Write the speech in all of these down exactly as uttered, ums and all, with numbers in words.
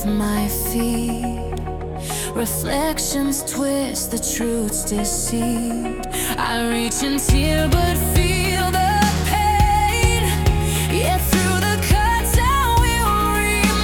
beneath my feet. Reflections twist, the truth's deceived. I reach and tear but feel the pain. Yet through the cuts I will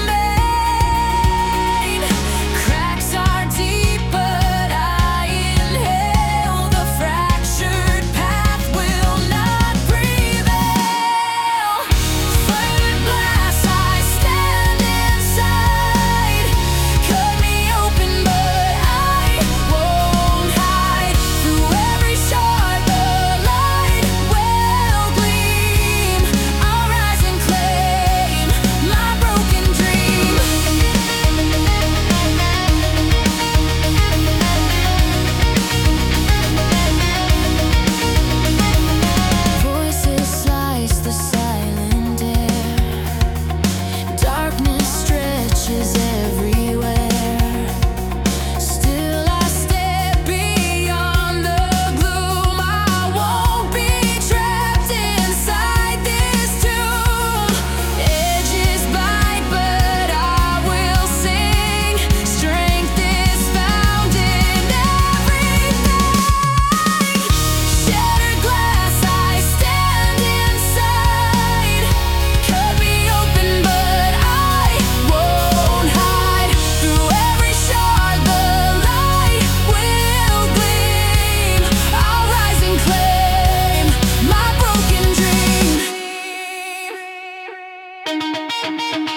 remain. Cracks are deep but I inhale. The fractured path will not prevail. Flared glass, I stand inside. Cut me open but I won't hide. Through every shard the light will gleam. I'll rise and claim my broken dream. Voices slice the silent air. Darkness stretches everywhere. Still I step beyond the gloom. I won't be trapped inside this tomb. Edges bite but I will sing. Strength is found in everything. Shattered glass, I stand inside. Cut me open but I won't hide. Through every shard the light will gleam. I'll rise and claim my broken dream.